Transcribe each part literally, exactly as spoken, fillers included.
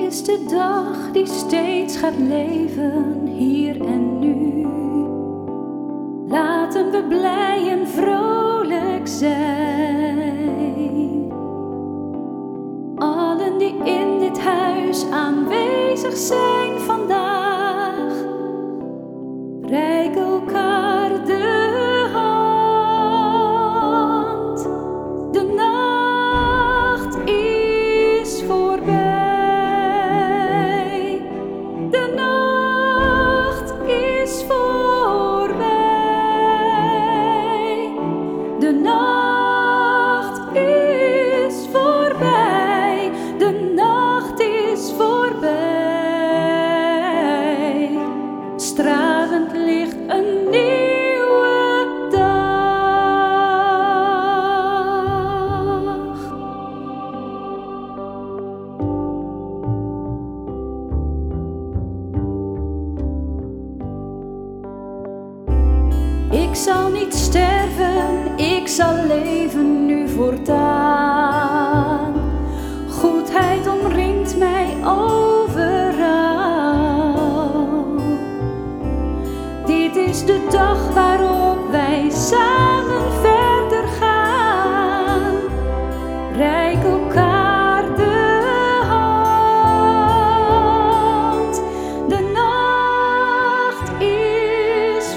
is de dag die steeds gaat leven, hier en nu. Laten we blij en vrolijk zijn. Allen die in dit huis aanwezig zijn vandaag, reik elkaar de hand. De nacht is voorbij. De nacht is voorbij. De nacht is voorbij. De nacht is voorbij. Stralend licht een nieuwe dag. Ik zal niet sterven, ik zal leven nu voortaan. Goedheid omringt mij overal. Dit is de dag waarop wij samen verder gaan. Reik elkaar de hand. De nacht is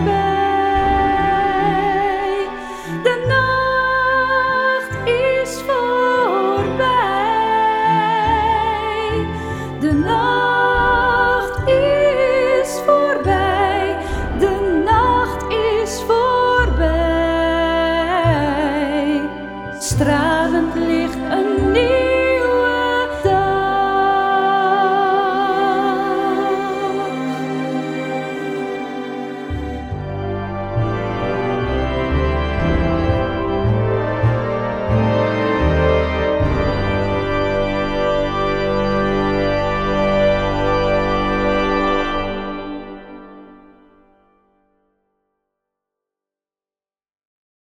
voorbij. De nacht is voorbij. De nacht is voorbij. De nacht is voorbij. Straal